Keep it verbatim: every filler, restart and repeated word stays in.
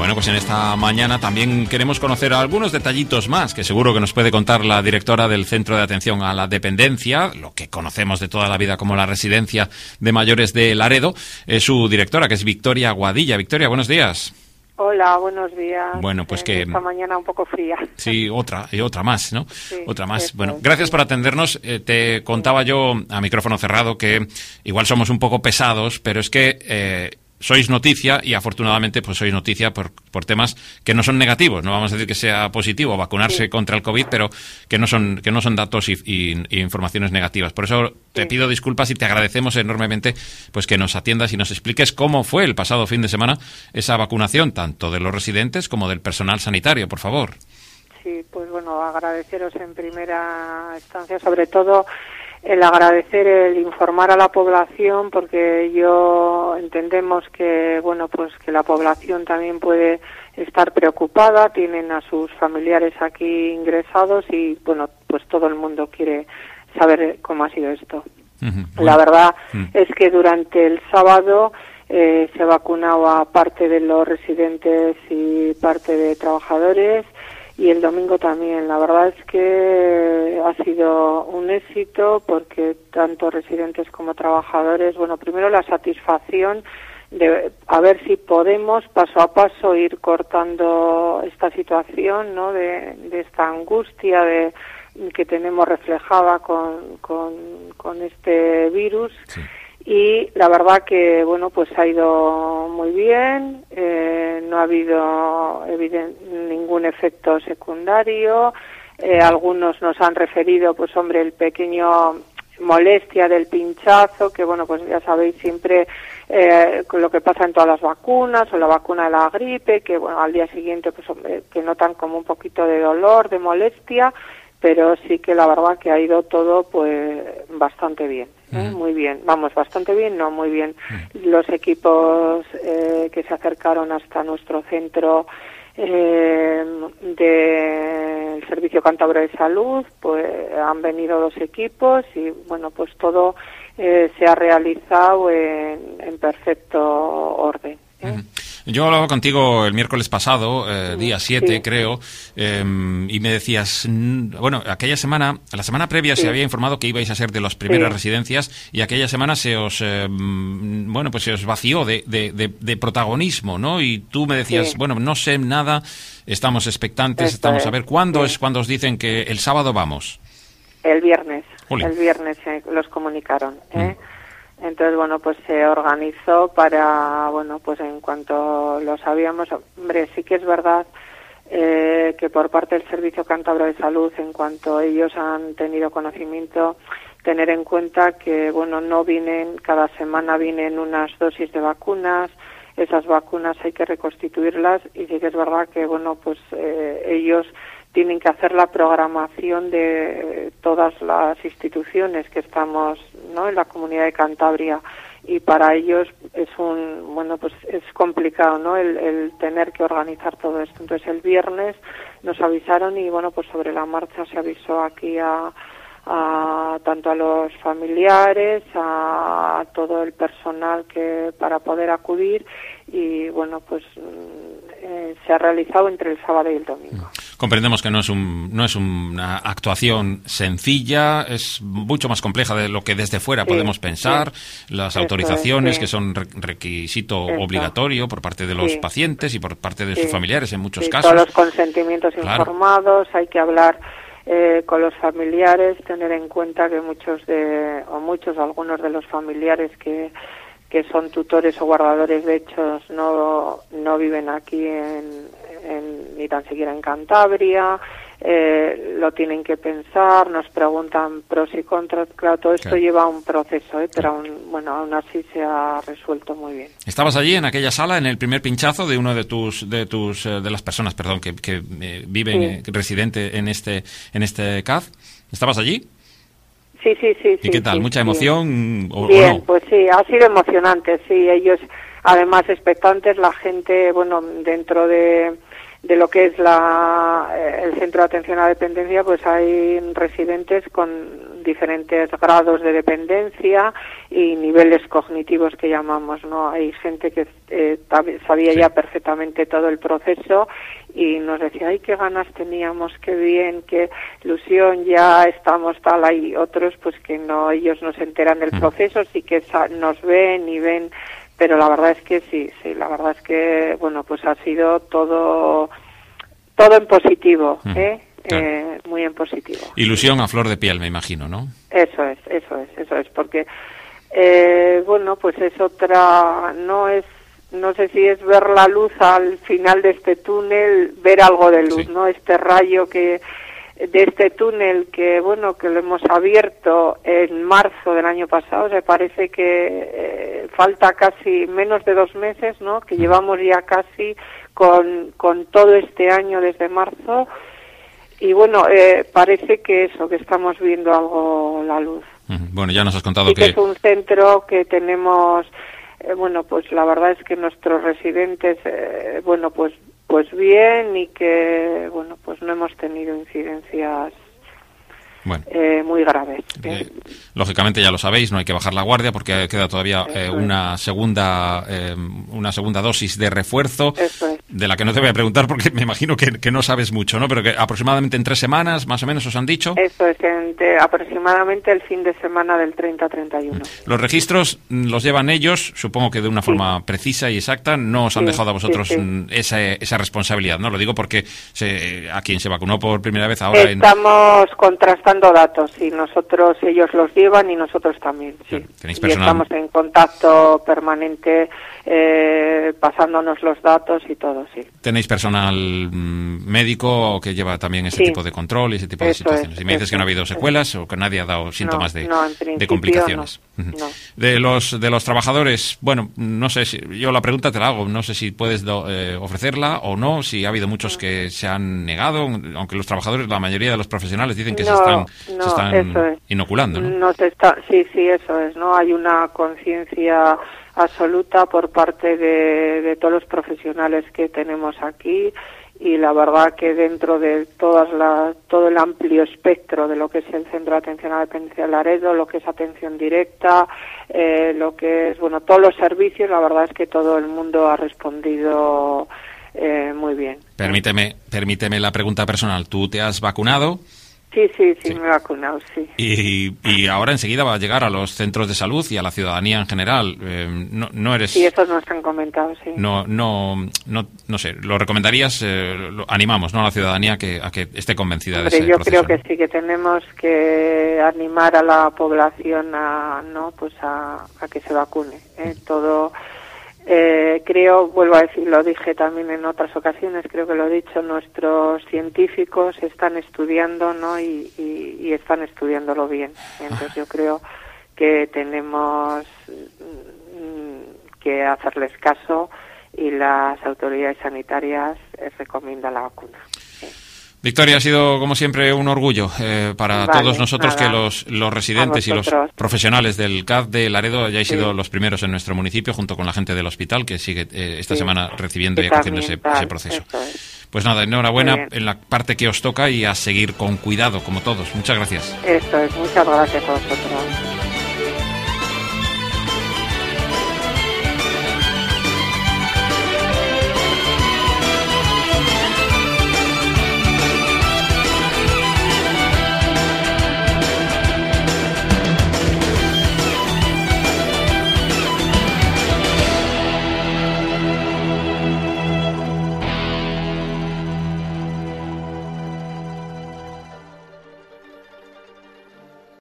Bueno, pues en esta mañana también queremos conocer algunos detallitos más, que seguro que nos puede contar la directora del Centro de Atención a la Dependencia, lo que conocemos de toda la vida como la Residencia de Mayores de Laredo. Es su directora, que es Victoria Guadilla. Victoria, buenos días. Hola, buenos días. Bueno, pues que... Esta mañana un poco fría. Sí, otra, y otra más, ¿no? Sí, otra más. eso, Bueno, gracias sí. por atendernos. Eh, te contaba yo, a micrófono cerrado, que igual somos un poco pesados, pero es que eh, sois noticia, y afortunadamente pues sois noticia por, por temas que no son negativos. No vamos a decir que sea positivo vacunarse Sí. contra el COVID, pero que no son, que no son datos y, y, y informaciones negativas. Por eso te Sí. pido disculpas y te agradecemos enormemente pues que nos atiendas y nos expliques cómo fue el pasado fin de semana esa vacunación, tanto de los residentes como del personal sanitario, por favor. Sí, pues bueno, agradeceros en primera instancia, sobre todo el agradecer el informar a la población, porque yo entendemos que bueno, pues que la población también puede estar preocupada, tienen a sus familiares aquí ingresados y bueno, pues todo el mundo quiere saber cómo ha sido esto. Uh-huh. La verdad uh-huh. es que durante el sábado eh, se ha vacunado a parte de los residentes y parte de trabajadores, y el domingo también. La verdad es que ha sido un éxito, porque tanto residentes como trabajadores, bueno, primero la satisfacción de a ver si podemos paso a paso ir cortando esta situación, ¿no? De, de esta angustia de que tenemos reflejada con, con, con este virus. Sí. Y la verdad que, bueno, pues ha ido muy bien, eh, no ha habido eviden- ningún efecto secundario, eh, algunos nos han referido, pues hombre, el pequeño molestia del pinchazo, que bueno, pues ya sabéis siempre eh, con lo que pasa en todas las vacunas, o la vacuna de la gripe, que bueno, al día siguiente pues hombre, que notan como un poquito de dolor, de molestia, pero sí que la verdad que ha ido todo pues bastante bien, ¿eh? Uh-huh. Muy bien, vamos, bastante bien, no, muy bien. Uh-huh. Los equipos eh, que se acercaron hasta nuestro centro eh, del Servicio Cántabro de Salud, pues han venido dos equipos y bueno, pues todo eh, se ha realizado en, en perfecto orden, ¿eh? Uh-huh. Yo hablaba contigo el miércoles pasado, eh, día siete, sí. creo, eh, y me decías, bueno, aquella semana, la semana previa sí. se había informado que ibais a ser de las primeras sí. residencias, y aquella semana se os, eh, bueno, pues se os vació de, de, de, de protagonismo, ¿no? Y tú me decías, sí. bueno, no sé nada, estamos expectantes, Esto estamos es. a ver, ¿cuándo sí. es cuando os dicen que el sábado vamos? El viernes, Olé. el viernes eh, los comunicaron, ¿eh? Mm. Entonces, bueno, pues se organizó para, bueno, pues en cuanto lo sabíamos, hombre, sí que es verdad eh, que por parte del Servicio Cántabro de Salud, en cuanto ellos han tenido conocimiento, tener en cuenta que, bueno, no vienen, cada semana vienen unas dosis de vacunas, esas vacunas hay que reconstituirlas, y sí que es verdad que, bueno, pues eh, ellos tienen que hacer la programación de todas las instituciones que estamos, ¿no?, en la Comunidad de Cantabria, y para ellos es un, bueno, pues es complicado, ¿no?, el, el tener que organizar todo esto. Entonces el viernes nos avisaron y bueno, pues sobre la marcha se avisó aquí a, a tanto a los familiares, a, a todo el personal que para poder acudir, y bueno, pues eh, se ha realizado entre el sábado y el domingo. Comprendemos que no es un no es una actuación sencilla, es mucho más compleja de lo que desde fuera sí, podemos pensar, sí. las autorizaciones es, sí. que son requisito Eso. obligatorio por parte de los sí. pacientes y por parte de sí. sus familiares en muchos sí, casos. Todos los consentimientos claro. informados, hay que hablar eh, con los familiares, tener en cuenta que muchos de, o muchos, algunos de los familiares que que son tutores o guardadores de hechos no no viven aquí en, en ni tan siquiera en Cantabria, eh, lo tienen que pensar, nos preguntan pros y contras, claro, todo esto claro. lleva un proceso, ¿eh? pero aún, bueno, aún así se ha resuelto muy bien. ¿Estabas allí en aquella sala, en el primer pinchazo de uno de tus de tus de las personas, perdón, que, que eh, viven sí. residente en este en este C A D? ¿Estabas allí? Sí, sí, sí. ¿Y sí, qué tal? Sí, ¿Mucha sí. emoción o, Bien, o no? Pues sí, ha sido emocionante, sí. Ellos, además, expectantes, la gente, bueno, dentro de, de lo que es la el Centro de Atención a la Dependencia, pues hay residentes con diferentes grados de dependencia y niveles cognitivos que llamamos, ¿no? Hay gente que eh, sabía sí. ya perfectamente todo el proceso y nos decía, ay, qué ganas teníamos, qué bien, qué ilusión, ya estamos tal. Hay otros pues que no, ellos no se enteran del proceso, sí que nos ven y ven, pero la verdad es que sí, sí, la verdad es que, bueno, pues ha sido todo, todo en positivo, ¿eh? Claro. Eh, muy en positivo. Ilusión a flor de piel, me imagino, ¿no? Eso es, eso es, eso es, porque, eh, bueno, pues es otra, no es, no sé si es ver la luz al final de este túnel, ver algo de luz, sí. ¿no? Este rayo que, de este túnel que, bueno, que lo hemos abierto en marzo del año pasado, se parece que eh, falta casi menos de dos meses, ¿no? Que llevamos ya casi con, con todo este año desde marzo. Y bueno, eh, parece que eso, que estamos viendo algo, la luz. Bueno, ya nos has contado sí que... que es un centro que tenemos, eh, bueno, pues la verdad es que nuestros residentes, eh, bueno, pues pues bien y que, bueno, pues no hemos tenido incidencias bueno. eh, muy graves. Eh, lógicamente ya lo sabéis, no hay que bajar la guardia porque queda todavía eh, una segunda eh, una segunda dosis de refuerzo, Eso es. de la que no te voy a preguntar porque me imagino que, que no sabes mucho, ¿no? Pero que aproximadamente en tres semanas, más o menos, os han dicho. Eso es, entre, aproximadamente el fin de semana del treinta a treinta y uno. Los registros los llevan ellos, supongo que de una forma sí. precisa y exacta, no os han sí, dejado a vosotros sí, sí. Esa, esa responsabilidad, ¿no? Lo digo porque se, a quien se vacunó por primera vez ahora... Estamos en... contrastando datos y nosotros, ellos los llevan y nosotros también, sí. ¿Tenéis y personal? Estamos en contacto permanente, eh, pasándonos los datos y todo, sí. ¿Tenéis personal mm, médico que lleva también ese sí. tipo de control y ese tipo eso de situaciones? Es, y me dices eso que no ha habido secuelas o que nadie ha dado síntomas no, de, no, de complicaciones. No, no. De los de los trabajadores, bueno, no sé si yo la pregunta te la hago, no sé si puedes do, eh, ofrecerla o no, si ha habido muchos que se han negado, aunque los trabajadores, la mayoría de los profesionales dicen que no, se están, no, se están inoculando, ¿no? no se está, sí, sí, eso es, ¿no? Hay una conciencia absoluta por parte de, de todos los profesionales que tenemos aquí y la verdad que dentro de todas las, todo el amplio espectro de lo que es el Centro de Atención a la Dependencia de Laredo, lo que es atención directa, eh, lo que es, bueno, todos los servicios, la verdad es que todo el mundo ha respondido eh, muy bien. Permíteme, permíteme la pregunta personal. ¿Tú te has vacunado? Sí, sí, sí, sí, me he vacunado, sí. Y, y ahora enseguida va a llegar a los centros de salud y a la ciudadanía en general. Eh, no, no eres... Sí, eso nos han comentado, sí. No, no, no, no sé, ¿lo recomendarías? Eh, lo animamos, ¿no?, a la ciudadanía que, a que esté convencida Hombre, de ese yo proceso. creo que sí, que tenemos que animar a la población a, ¿no?, pues a, a que se vacune. ¿eh? Todo... Eh, creo, vuelvo a decir, lo dije también en otras ocasiones, creo que lo he dicho, nuestros científicos están estudiando, ¿no? Y, y, y están estudiándolo bien. Entonces yo creo que tenemos que hacerles caso y las autoridades sanitarias recomiendan la vacuna. Sí. Victoria, ha sido como siempre un orgullo eh, para vale, todos nosotros nada. que los, los residentes y los profesionales del C A D de Laredo hayáis sí. sido los primeros en nuestro municipio, junto con la gente del hospital que sigue eh, esta sí. semana recibiendo y acogiendo ese, ese proceso. Es. Pues nada, enhorabuena en la parte que os toca y a seguir con cuidado, como todos. Muchas gracias. Eso es, muchas gracias a vosotros.